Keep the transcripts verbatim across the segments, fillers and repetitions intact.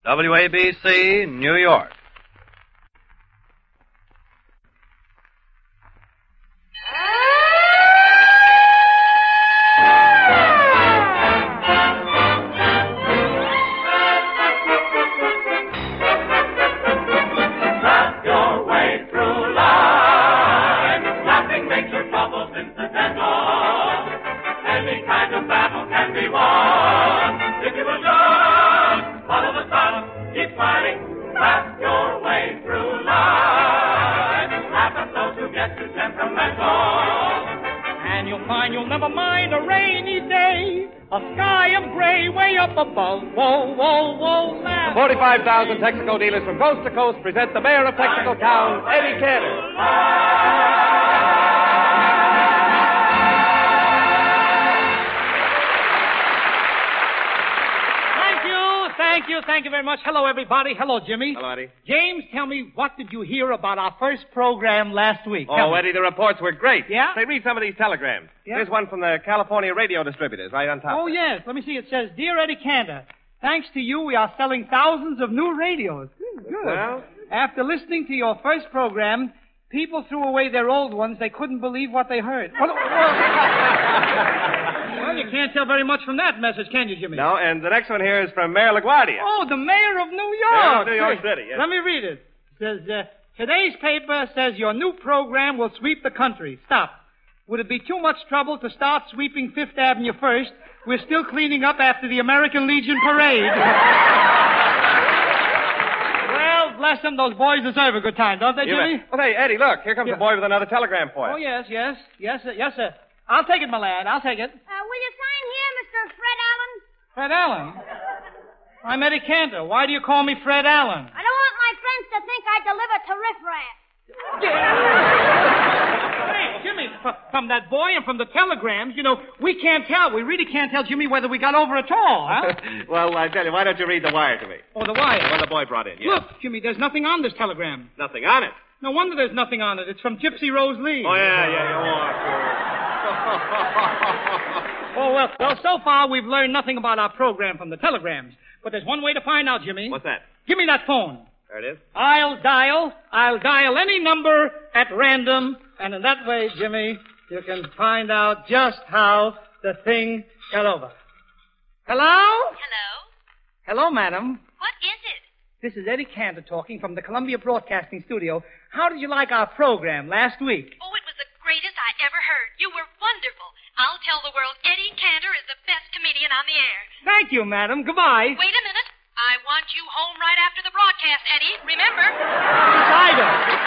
W A B C, New York. You'll never mind a rainy day, a sky of gray way up above. Whoa, whoa, whoa, man. forty-five thousand Texaco dealers from coast to coast present the mayor of Texaco Town, Eddie Cantor. Thank you, thank you very much. Hello, everybody. Hello, Jimmy. Hello, Eddie. James, tell me, what did you hear about our first program last week? Oh, tell Eddie, the reports were great. Yeah? Say, read some of these telegrams. Yeah? Here's one from the California radio distributors right on top. Oh, yes. Let me see. It says, Dear Eddie Cantor, thanks to you, we are selling thousands of new radios. Good. Well? After listening to your first program, people threw away their old ones. They couldn't believe what they heard. Well, well, you can't tell very much from that message, can you, Jimmy? No, and the next one here is from Mayor LaGuardia. Oh, the mayor of New York. Mayor of New York City, yes. Let me read it. It says, uh, today's paper says your new program will sweep the country. Stop. Would it be too much trouble to start sweeping Fifth Avenue first? We're still cleaning up after the American Legion parade. Well, bless them, those boys deserve a good time, don't they, You Jimmy? bet. Well, hey, Eddie, look. Here comes Yeah. a boy with another telegram for you. Oh, yes, yes. Yes, sir. Yes, sir. I'll take it, my lad. I'll take it. Uh, will you sign here, Mister Fred Allen? Fred Allen? I'm Eddie Cantor. Why do you call me Fred Allen? I don't want my friends to think I deliver to riffraff. Hey, Jimmy, f- from that boy and from the telegrams, you know, we can't tell. We really can't tell, Jimmy, whether we got over at all, huh? Well, I tell you, why don't you read the wire to me? Or the wire. The one the boy brought in, yes. Look, Jimmy, there's nothing on this telegram. Nothing on it. No wonder there's nothing on it. It's from Gypsy Rose Lee. Oh, yeah, yeah, yeah. Oh, sure. Oh, well, well, so far we've learned nothing about our program from the telegrams. But there's one way to find out, Jimmy. What's that? Give me that phone. There it is. I'll dial. I'll dial any number at random. And in that way, Jimmy, you can find out just how the thing got over. Hello? Hello? Hello, madam. What is it? This is Eddie Cantor talking from the Columbia Broadcasting Studio. How did you like our program last week? Oh, it was the greatest I ever heard. You were wonderful. I'll tell the world Eddie Cantor is the best comedian on the air. Thank you, madam. Goodbye. Wait a minute. I want you home right after the broadcast, Eddie. Remember? Ida.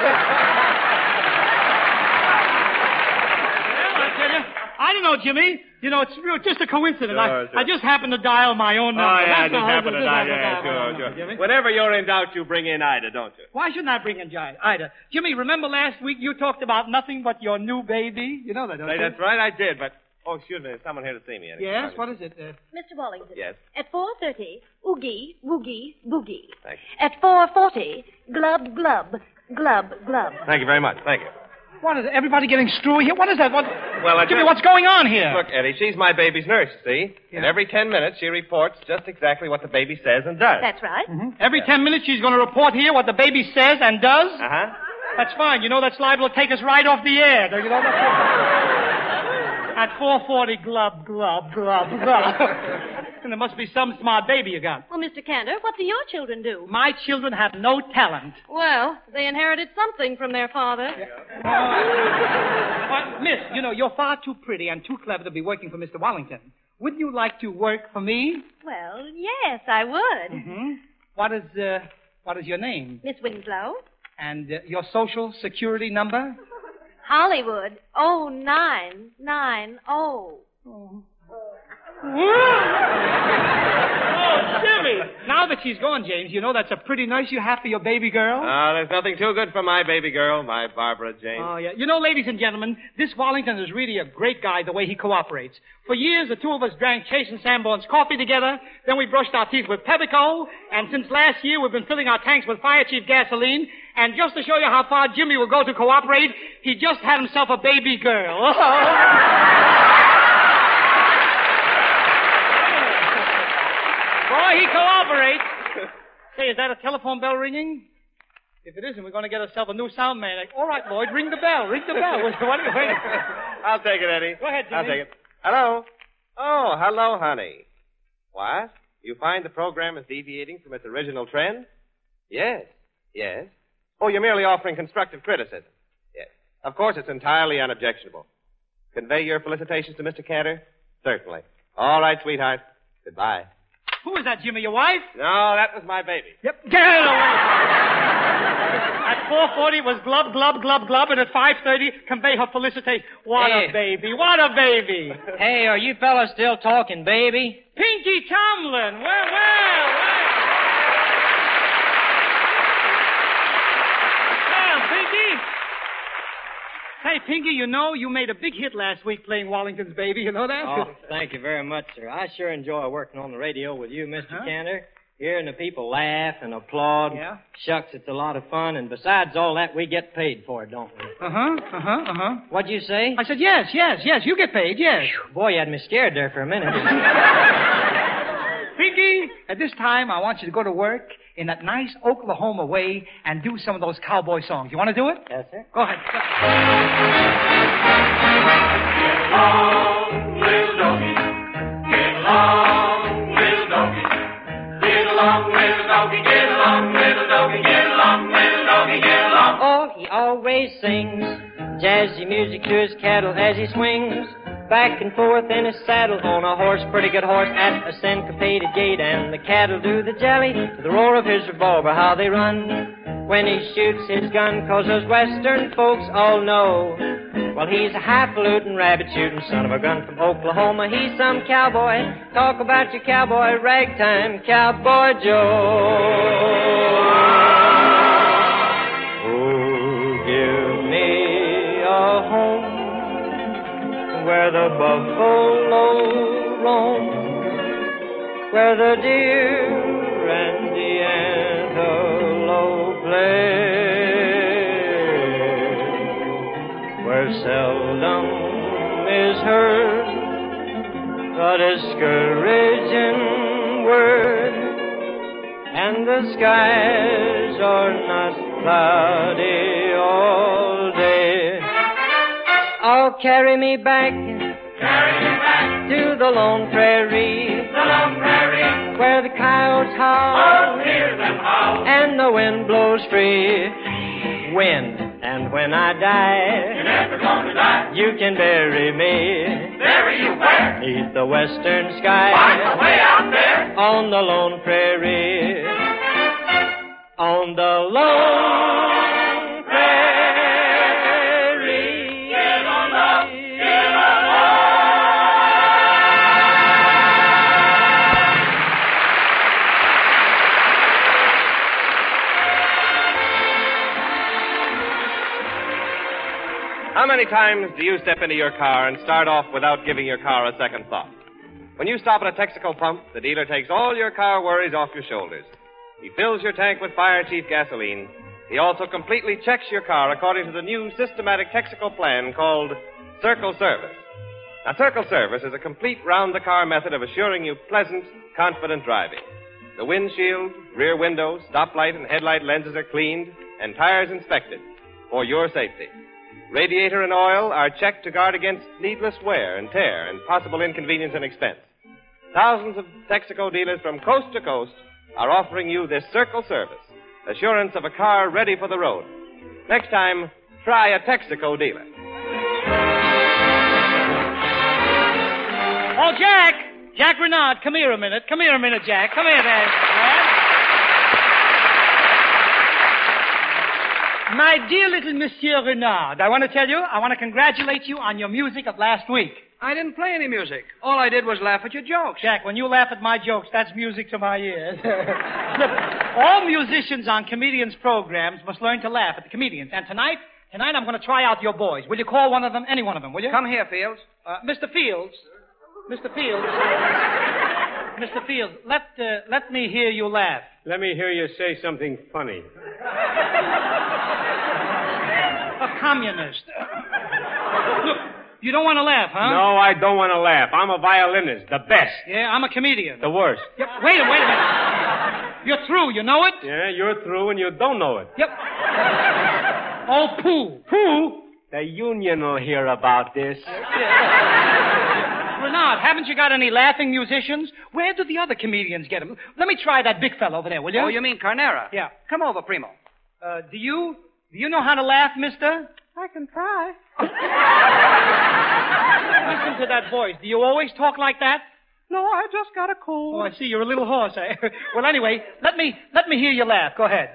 Well, I tell you, I don't know, Jimmy. You know, it's real, just a coincidence. Sure, I, sure. I just happened to dial my own number. Oh, yeah, That's I just all. happened to Just die. happened to Yeah, dial my sure, own number, sure. Jimmy. Whenever you're in doubt, you bring in Ida, don't you? Why shouldn't I bring in Gi- Ida? Jimmy, remember last week you talked about nothing but your new baby? You know that, don't Say, you? that's right, I did, but... Oh, excuse me, there's someone here to see me. Eddie. Yes, what is it? Uh, Mister Wallington. Yes. At four thirty, oogie, woogie, boogie. Thank you. At four forty, glub, glub, glub, glub. Thank you very much. Thank you. what is it? Everybody getting screwy here? What is that? What? Well, I Jimmy, just- what's going on here? Look, Eddie, she's my baby's nurse, see? Yeah. And every ten minutes she reports just exactly what the baby says and does. That's right. Mhm. Every ten minutes she's going to report here what the baby says and does? Uh-huh. That's fine. You know that's liable to take us right off the air. Don't you know that? At four forty, glub, glub, glub, glub. And there must be some smart baby you got. Well, Mister Cantor, what do your children do? My children have no talent. Well, they inherited something from their father. But, miss, you know, you're far too pretty and too clever to be working for Mister Wallington. Wouldn't you like to work for me? Well, yes, I would. Mm-hmm. What is, uh, what is your name? Miss Winslow. And uh, your social security number? Hollywood. Oh, nine, nine, oh. Oh, Jimmy! Now that she's gone, James, you know that's a pretty nurse you have for your baby girl. Oh, there's nothing too good for my baby girl, my Barbara Jane. Oh, yeah. You know, ladies and gentlemen, this Wallington is really a great guy the way he cooperates. For years, the two of us drank Chase and Sanborn's coffee together. Then we brushed our teeth with Pepsico. And since last year, we've been filling our tanks with Fire Chief gasoline. And just to show you how far Jimmy will go to cooperate, he just had himself a baby girl. Boy, he cooperates. Say, is that a telephone bell ringing? If it isn't, we're going to get ourselves a new sound man. Like, all right, Lloyd, ring the bell. Ring the bell. What are you waiting for? I'll take it, Eddie. Go ahead, Jimmy. I'll take it. Hello? Oh, hello, honey. What? You find the program is deviating from its original trend? Yes. Yes. Oh, you're merely offering constructive criticism. Yes. Of course, it's entirely unobjectionable. Convey your felicitations to Mister Cantor? Certainly. All right, sweetheart. Goodbye. Who is that, Jimmy, your wife? No, that was my baby. Yep. Get it away. At four forty was glub, glub, glub, glub, and at five thirty, convey her felicitation. What Hey. a baby. What a baby. Hey, are you fellas still talking, baby? Pinky Tomlin. Well, well, well. Well, Pinky. Hey, Pinky, you know, you made a big hit last week playing Wallington's Baby. You know that? Oh, thank you very much, sir. I sure enjoy working on the radio with you, Mister Huh? Cantor. Hearing the people laugh and applaud. Yeah? Shucks, it's a lot of fun. And besides all that, we get paid for it, don't we? Uh-huh, uh-huh, uh-huh. What'd you say? I said, yes, yes, yes, you get paid, yes. Boy, you had me scared there for a minute. Pinky, at this time, I want you to go to work in that nice Oklahoma way and do some of those cowboy songs. You want to do it? Yes, sir. Go ahead. along, little doggy. Get along, little doggy. Get along, little doggy. Get along, little doggy. Get along, little doggy. Get along. Oh, he always sings jazzy music to his cattle as he swings back and forth in his saddle on a horse, pretty good horse, at a syncopated gait. And the cattle do the jelly to the roar of his revolver, how they run when he shoots his gun, 'cause those western folks all know, well, he's a highfalutin, rabbit-shooting son of a gun from Oklahoma. He's some cowboy. Talk about your cowboy, ragtime cowboy Joe. Oh, give me a home where the buffalo roam, where the deer and the antelope play, where seldom is heard a discouraging word, and the skies are not cloudy all day. Oh, carry me back, Carry me back to the lone prairie, the long prairie. where the coyotes Oh, howl hear them howl. and the wind blows free. Wind, and when I You're die, never gonna die. you can bury me Bury you where? beneath the western Right sky, way out there. on the lone prairie, on the lone prairie. Get on up, get on up. How many times do you step into your car and start off without giving your car a second thought? When you stop at a Texaco pump, the dealer takes all your car worries off your shoulders. He fills your tank with Fire Chief gasoline. He also completely checks your car according to the new systematic Texaco plan called Circle Service. Now, Circle Service is a complete round-the-car method of assuring you pleasant, confident driving. The windshield, rear windows, stoplight, and headlight lenses are cleaned and tires inspected for your safety. Radiator and oil are checked to guard against needless wear and tear and possible inconvenience and expense. Thousands of Texaco dealers from coast to coast are offering you this Circle Service, assurance of a car ready for the road. Next time, try a Texaco dealer. Oh, Jack! Jack Renard, come here a minute. Come here a minute, Jack. Come here, there. Jack. My dear little Monsieur Renard, I want to tell you, I want to congratulate you on your music of last week. I didn't play any music. All I did was laugh at your jokes. Jack, when you laugh at my jokes, that's music to my ears. Look, all musicians on comedians' programs must learn to laugh at the comedians. And tonight, tonight I'm going to try out your boys. Will you call one of them, any one of them, will you? Come here, Fields. Uh, Mister Fields. Mister Fields. Mister Fields, let, uh, let me hear you laugh. Let me hear you say something funny. A communist. Look, You don't want to laugh, huh? No, I don't want to laugh. I'm a violinist, the best. Yeah, I'm a comedian. The worst. Yep. Wait a wait a minute. You're through, you know it? Yeah, you're through and you don't know it. Yep. Oh, pooh. Who? The union will hear about this. Renard, haven't you got any laughing musicians? Where do the other comedians get them? Let me try that big fellow over there, will you? Oh, you mean Carnera? Yeah. Come over, Primo. Uh, do you, do you know how to laugh, mister? I can try. Listen to that voice. Do you always talk like that? No, I just got a cold. Oh, I see. You're a little hoarse, eh? Well, anyway, let me, let me hear you laugh. Go ahead.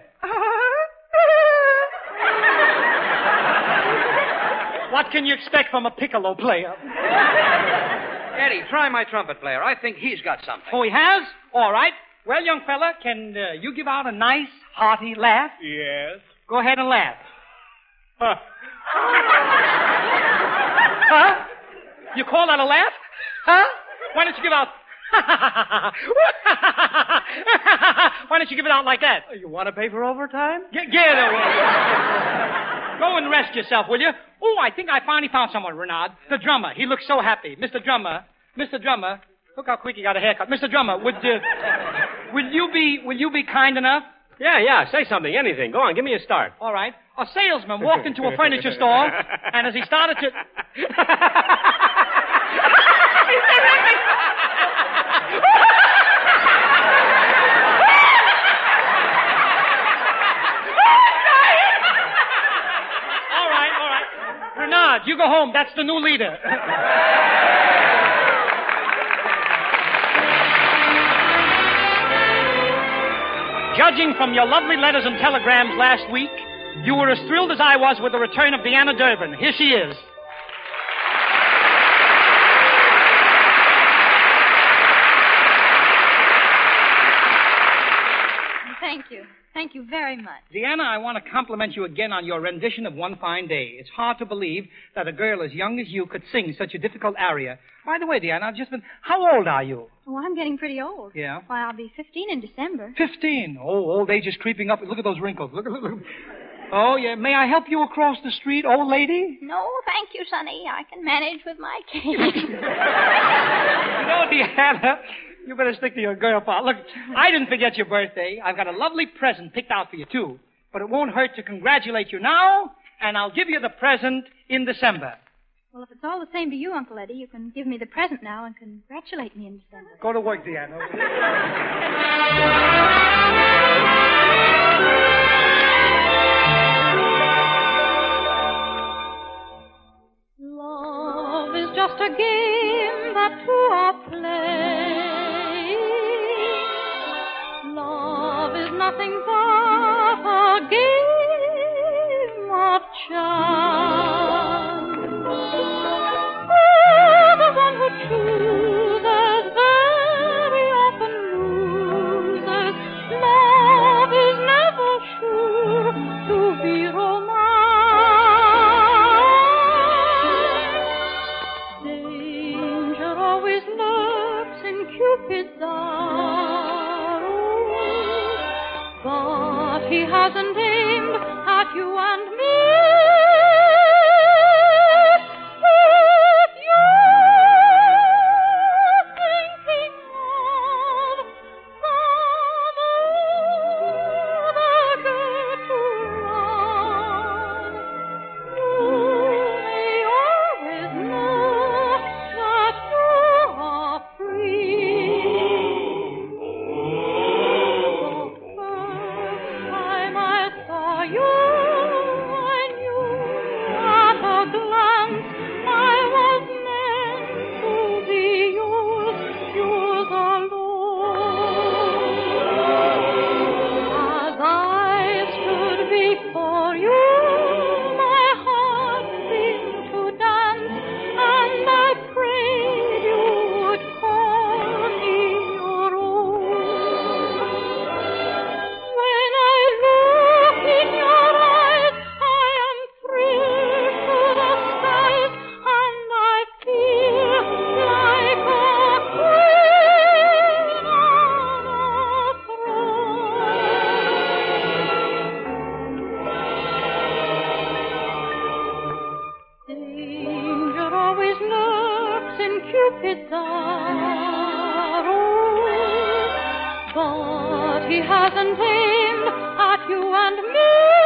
What can you expect from a piccolo player? Eddie, try my trumpet player. I think he's got something. Oh, he has? All right. Well, young fella, can uh, you give out a nice, hearty laugh? Yes. Go ahead and laugh. Huh. Huh? You call that a laugh? Huh? Why don't you give out... Why don't you give it out like that? You want to pay for overtime? Get, get away. Go and rest yourself, will you? Oh, I think I finally found someone, Renard. The drummer. He looks so happy. Mister Drummer. Mister Drummer. Look how quick he got a haircut. Mister Drummer, would, uh, will you be, will you be kind enough? Yeah, yeah, say something, anything. Go on, give me a start. All right. A salesman walked into a furniture store, and as he started to... All right, all right. Renard, you go home. That's the new leader. Judging from your lovely letters and telegrams last week, you were as thrilled as I was with the return of Deanna Durbin. Here she is. Thank you. Thank you very much. Deanna, I want to compliment you again on your rendition of One Fine Day. It's hard to believe that a girl as young as you could sing such a difficult aria. By the way, Deanna, I've just been... How old are you? Oh, I'm getting pretty old. Yeah? Why, I'll be fifteen in December. Fifteen. Oh, old age is creeping up. Look at those wrinkles. Look, look, look. Oh, yeah. May I help you across the street, old lady? No, thank you, Sonny. I can manage with my cane. You know, Deanna, you better stick to your girl part. Look, I didn't forget your birthday. I've got a lovely present picked out for you, too. But it won't hurt to congratulate you now, and I'll give you the present in December. Well, if it's all the same to you, Uncle Eddie, you can give me the present now and congratulate me in December. Go to work, Deanna. Love is just a game that two are playing. Love is nothing but a game of chance. Oh, the one who chooses very often loses. Love is never sure to be romance. Danger always lurks in Cupid's arrow, but he hasn't aimed at you and me. I Pizarro, but he hasn't aimed at you and me.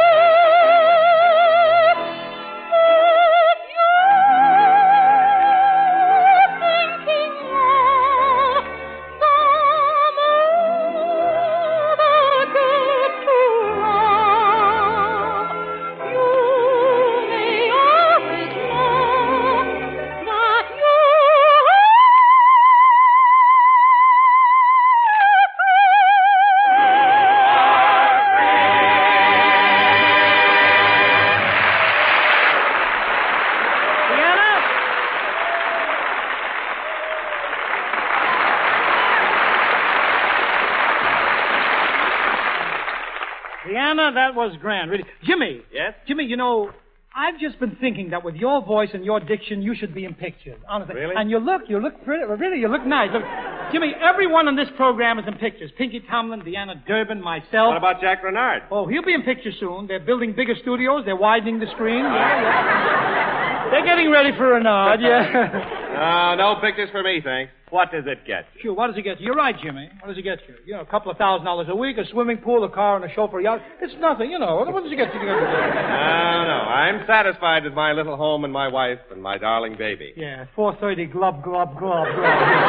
That was grand, really. Jimmy. Yes? Jimmy, you know, I've just been thinking that with your voice and your diction, you should be in pictures, honestly. Really? And you look, you look pretty, really, you look nice. Look, Jimmy, everyone on this program is in pictures. Pinky Tomlin, Deanna Durbin, myself. What about Jack Renard? Oh, he'll be in pictures soon. They're building bigger studios. They're widening the screen. Yeah, yeah. They're getting ready for Renard, yeah. No, no pictures for me, thanks. What does it get you? Sure, what does it get you? You're right, Jimmy. What does it get you? You know, a couple of thousand dollars a week, a swimming pool, a car, and a chauffeur yacht. It's nothing, you know. What does it get you? No, no. I'm satisfied with my little home and my wife and my darling baby. Yeah, four thirty, glub, glub, glub, glub.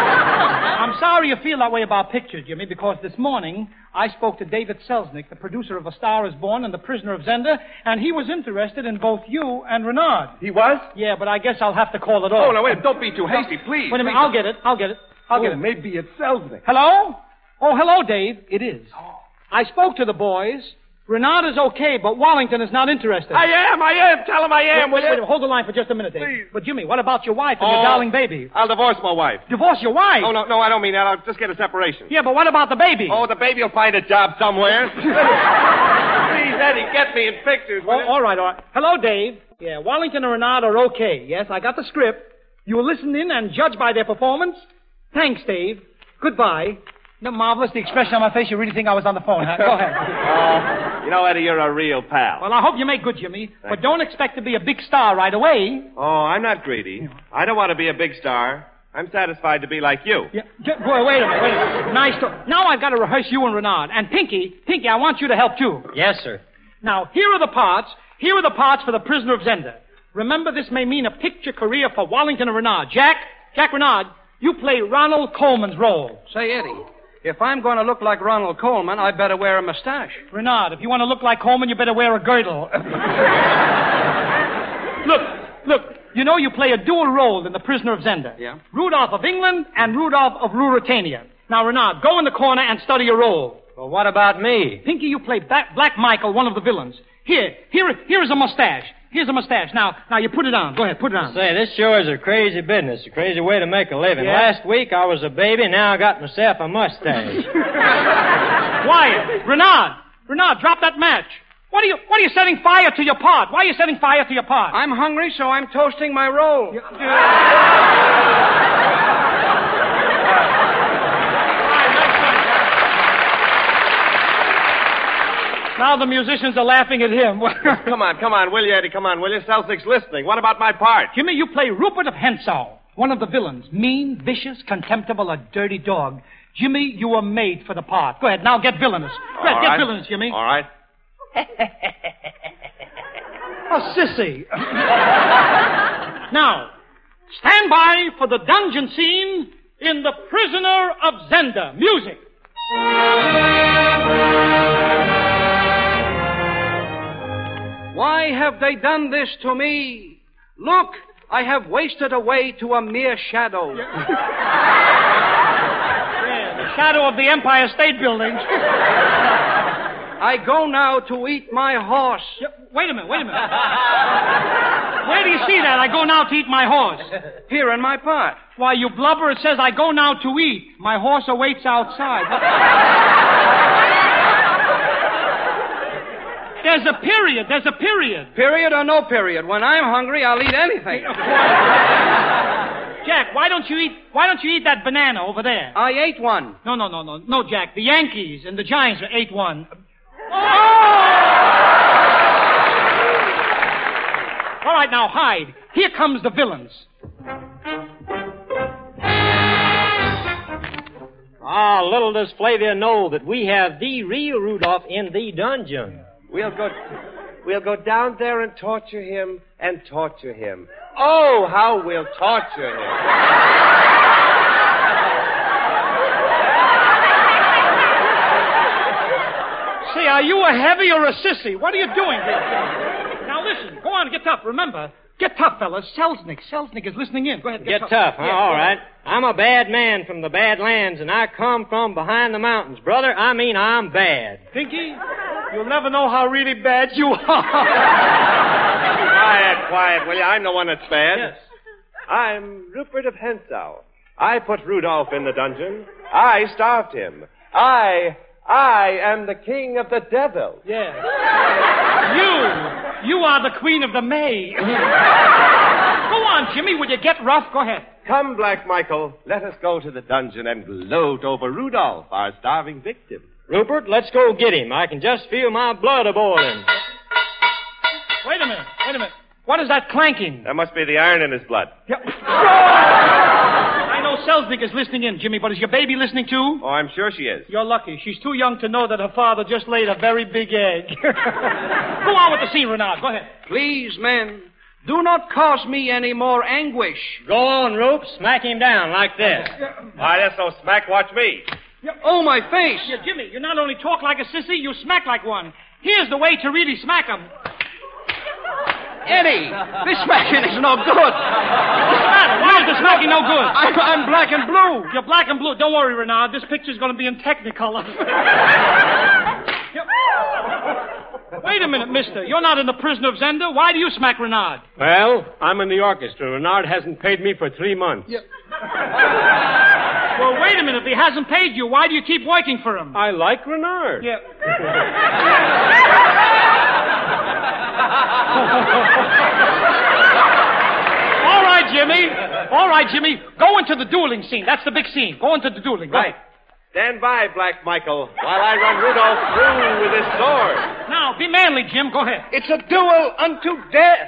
I'm sorry you feel that way about pictures, Jimmy, because this morning I spoke to David Selznick, the producer of A Star is Born and The Prisoner of Zenda, and he was interested in both you and Renard. He was? Yeah, but I guess I'll have to call it off. Oh, no, wait, don't be too hasty, please. Wait a minute, I'll get it, I'll get it. I'll oh, get it. Maybe it's Selznick. Hello? Oh, hello, Dave. It is. Oh. I spoke to the boys. Renard is okay, but Wallington is not interested. I am, I am. Tell him I am, wait, will wait, you? wait, hold the line for just a minute, Dave. Please. But, Jimmy, what about your wife and Oh, your darling baby? I'll divorce my wife. Divorce your wife? Oh, no, no, I don't mean that. I'll just get a separation. Yeah, but what about the baby? Oh, the baby will find a job somewhere. Please, Eddie, get me in pictures. Oh, all right, all right. Hello, Dave. Yeah, Wallington and Renard are okay. Yes, I got the script. You will listen in and judge by their performance. Thanks, Dave. Goodbye. No, marvelous, the expression on my face. You really think I was on the phone, huh? Go ahead. Uh, you know, Eddie, you're a real pal. Well, I hope you make good, Jimmy. Thanks. But don't expect to be a big star right away. Oh, I'm not greedy. I don't want to be a big star. I'm satisfied to be like you. Yeah, j- boy, wait a minute, wait a minute. Nice to... Now I've got to rehearse you and Renard. And Pinky, Pinky, I want you to help too. Yes, sir. Now, here are the parts. Here are the parts for The Prisoner of Zenda. Remember, this may mean a picture career for Wallington and Renard. Jack, Jack Renard, you play Ronald Coleman's role. Say, Eddie, if I'm going to look like Ronald Coleman, I better wear a mustache. Renard, if you want to look like Coleman, you better wear a girdle. Look, look, you know you play a dual role in The Prisoner of Zenda. Yeah? Rudolph of England and Rudolph of Ruritania. Now, Renard, go in the corner and study your role. Well, what about me? Pinky, you play Black, Black Michael, one of the villains. Here, here, here is a mustache. Here's a mustache. Now, now you put it on. Go ahead, put it on. Say, this sure is a crazy business, a crazy way to make a living. Yeah? Last week I was a baby, now I got myself a mustache. Wyatt, Renard, Renard, drop that match. What are you, what are you setting fire to your pot? Why are you setting fire to your pot? I'm hungry, so I'm toasting my roll. Now the musicians are laughing at him. Come on, come on, will you, Eddie? Come on, will you? Selznick's listening. What about my part? Jimmy, you play Rupert of Hentzau, one of the villains. Mean, vicious, contemptible, a dirty dog. Jimmy, you were made for the part. Go ahead, now get villainous. Go ahead, All get right. villainous, Jimmy. All right. A sissy. Now, stand by for the dungeon scene in The Prisoner of Zenda. Music. Why have they done this to me? Look, I have wasted away to a mere shadow. Yeah, the shadow of the Empire State Building. I go now to eat my horse. Yeah, wait a minute, wait a minute. Where do you see that? I go now to eat my horse. Here in my part. Why, you blubber, it says I go now to eat. My horse awaits outside. There's a period, there's a period. Period or no period. When I'm hungry, I'll eat anything. Jack, why don't you eat, why don't you eat that banana over there? I ate one. No, no, no, no. No, Jack, the Yankees and the Giants ate one. Oh! All right, now hide. Here comes the villains. Ah, little does Flavia know that we have the real Rudolph in the dungeon. We'll go, we'll go down there and torture him and torture him. Oh, how we'll torture him. Say, are you a heavy or a sissy? What are you doing here? Now listen, go on, get tough. Remember, get tough, fellas. Selznick, Selznick is listening in. Go ahead, get, Get tough, huh? Yeah, All go right. ahead. I'm a bad man from the bad lands, and I come from behind the mountains. Brother, I mean I'm bad. Pinky, you'll never know how really bad you are. Quiet, quiet, will you? I'm the one that's bad. Yes. I'm Rupert of Hentzau. I put Rudolph in the dungeon. I starved him. I, I am the king of the devil. Yeah. You, you are the queen of the May. Go on, Jimmy. Will you get rough? Go ahead. Come, Black Michael, let us go to the dungeon and gloat over Rudolph, our starving victim. Rupert, let's go get him. I can just feel my blood a-boiling. Wait a minute. Wait a minute. What is that clanking? That must be the iron in his blood. Yeah. I know Selznick is listening in, Jimmy, but is your baby listening too? Oh, I'm sure she is. You're lucky. She's too young to know that her father just laid a very big egg. Go on with the scene, Renard. Go ahead. Please, men, do not cause me any more anguish. Go on, Rupe. Smack him down like this. Why, that's no smack. Watch me. Oh, my face. Yeah, Jimmy, you not only talk like a sissy, you smack like one. Here's the way to really smack 'em. Eddie, this smacking is no good. What's the matter? Why is the smacking no good? I'm, I'm black and blue. You're black and blue. Don't worry, Renard. This picture's going to be in Technicolor. Yep. Wait a minute, mister. You're not in the Prisoner of Zenda. Why do you smack Renard? Well, I'm in the orchestra. Renard hasn't paid me for three months. Yep. Well, wait a minute. If he hasn't paid you, why do you keep working for him? I like Renard. Yeah. All right, Jimmy. All right, Jimmy. Go into the dueling scene. That's the big scene. Go into the dueling. Go. Right. Stand by, Black Michael, while I run Rudolph through with his sword. Now, be manly, Jim. Go ahead. It's a duel unto death.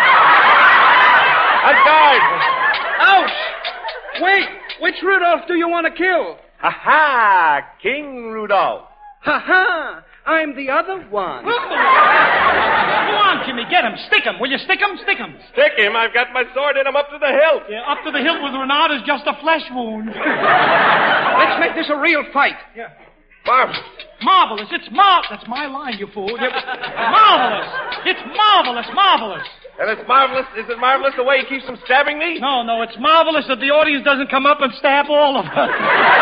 A guard! Ouch! Wait, which Rudolph do you want to kill? Ha ha! King Rudolph. Ha ha! I'm the other one. Go on, Jimmy. Get him. Stick him. Will you stick him? Stick him. Stick him. I've got my sword in him up to the hilt. Yeah, up to the hilt with Renard is just a flesh wound. Let's make this a real fight. Yeah. Marvelous. Marvelous. It's mar... That's my line, you fool. Yeah. Marvelous. It's marvelous. Marvelous. And it's marvelous. Is it marvelous the way he keeps them stabbing me? No, no. It's marvelous that the audience doesn't come up and stab all of us.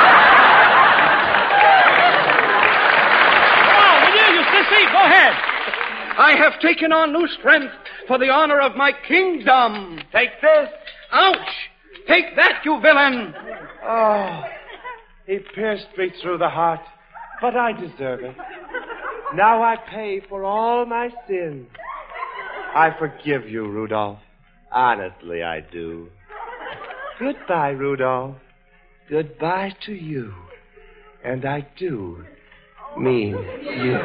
Sissy, go ahead. I have taken on new strength for the honor of my kingdom. Take this. Ouch! Take that, you villain. Oh, he pierced me through the heart, but I deserve it. Now I pay for all my sins. I forgive you, Rudolph. Honestly, I do. Goodbye, Rudolph. Goodbye to you. And I do mean you.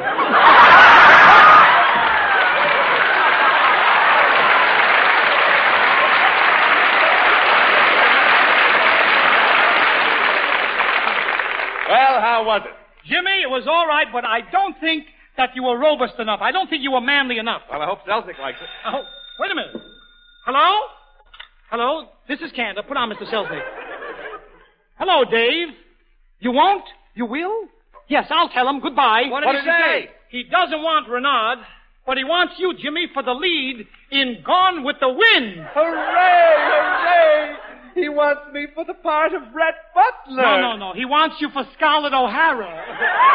Well, how was it? Jimmy, it was all right, but I don't think that you were robust enough. I don't think you were manly enough. Well, I hope Selznick likes it. Oh, wait a minute. Hello? Hello? This is Cantor. Put on Mister Selznick. Hello, Dave. You won't? You will? Yes, I'll tell him. Goodbye. What did, what he, did say? he say? He doesn't want Renard, but he wants you, Jimmy, for the lead in Gone with the Wind. Hooray! Hooray! He wants me for the part of Rhett Butler. No, no, no. He wants you for Scarlett O'Hara.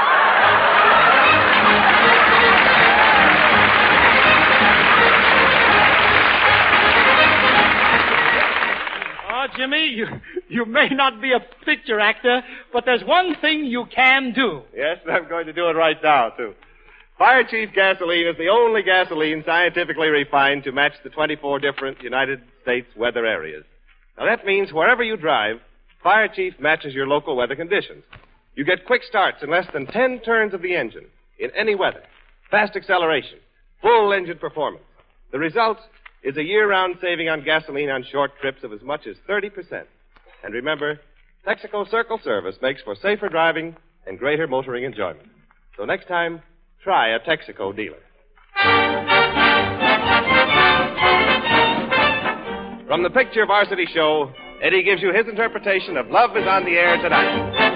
Oh, Jimmy, you, you may not be a picture actor, but there's one thing you can do. Yes, and I'm going to do it right now, too. Fire Chief gasoline is the only gasoline scientifically refined to match the twenty-four different United States weather areas. Now, that means wherever you drive, Fire Chief matches your local weather conditions. You get quick starts in less than ten turns of the engine in any weather, fast acceleration, full engine performance. The result is a year-round saving on gasoline on short trips of as much as thirty percent. And remember, Texaco Circle Service makes for safer driving and greater motoring enjoyment. So next time, try a Texaco dealer. From the Picture Varsity Show, Eddie gives you his interpretation of Love is on the Air Tonight.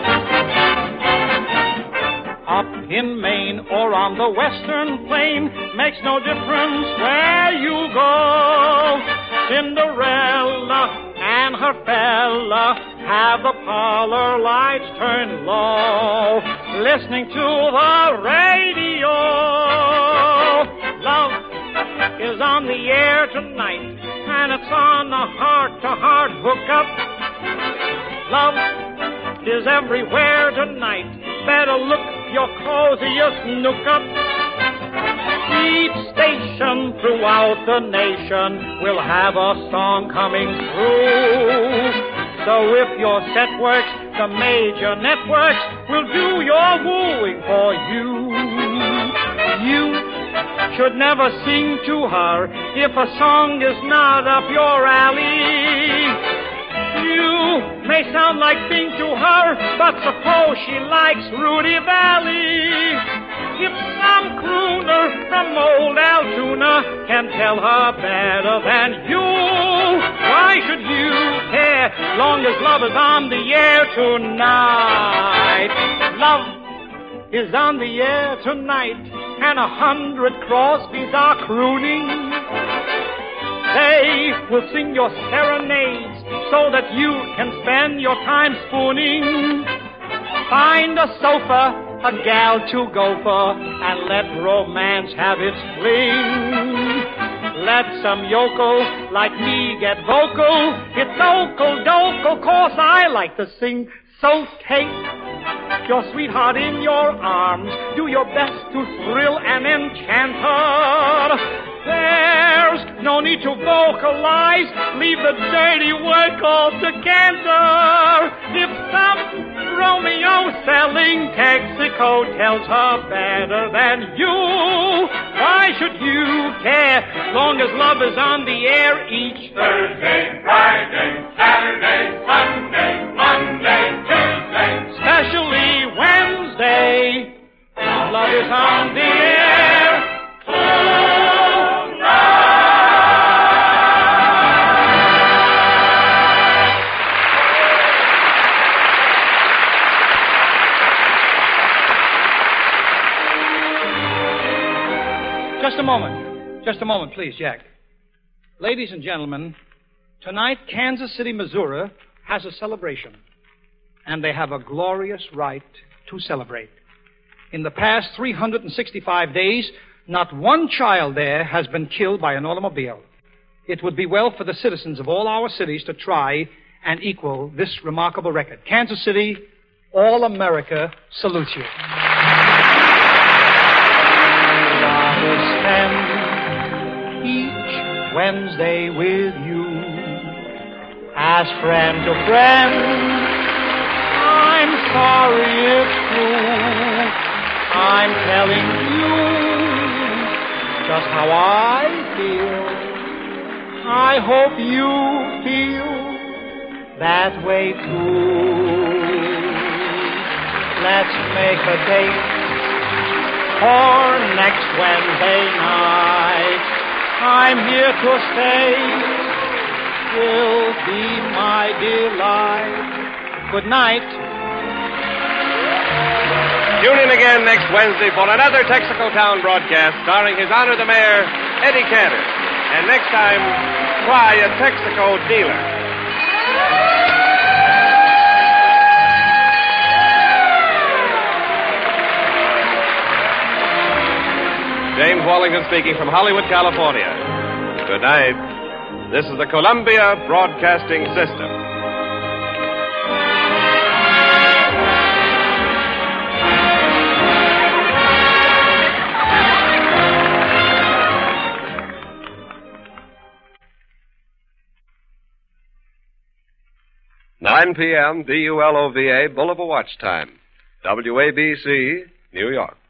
Up in Maine or on the western plain, makes no difference where you go. Cinderella and her fella have the parlor lights turned low, listening to the radio. Love is on the air tonight, and it's on the heart-to-heart hookup. Love is everywhere tonight. Better look your coziest nook up. Each station throughout the nation will have a song coming through. So if your set works, the major networks will do your wooing for you. You should never sing to her if a song is not up your alley. You may sound like Bing to her, but suppose she likes Rudy Valley. If some crooner from old Altoona can tell her better than you, why should you care, long as love is on the air tonight? Love is on the air tonight, and a hundred Crosbys are crooning. They will sing your serenades so that you can spend your time spooning. Find a sofa, a gal to go for, and let romance have its fling. Let some yokel like me get vocal. It's okle-dokle, 'cause I like to sing. So take your sweetheart in your arms. Do your best to thrill and enchant her. There's no need to vocalize. Leave the dirty work all to Cantor. If some Romeo selling Texaco tells her better than you, why should you care, long as love is on the air each Thursday, Friday, Saturday, Sunday, Monday, Tuesday, especially Wednesday. Love is on the air tonight. Just a moment. Just a moment, please, Jack. Ladies and gentlemen, tonight Kansas City, Missouri has a celebration, and they have a glorious right to celebrate. In the past three hundred sixty-five days, not one child there has been killed by an automobile. It would be well for the citizens of all our cities to try and equal this remarkable record. Kansas City, all America salutes you. Spend each Wednesday with you as friend to friend. I'm sorry it's true. I'm telling you just how I feel. I hope you feel that way too. Let's make a date for next Wednesday night. I'm here to stay. Will be my delight. Good night. Tune in again next Wednesday for another Texaco Town broadcast starring His Honor the Mayor, Eddie Cantor. And next time, try a Texaco dealer. James Wallington speaking from Hollywood, California. Good night. This is the Columbia Broadcasting System. nine p.m. D U L O V A Boulevard Watch Time. W A B C, New York.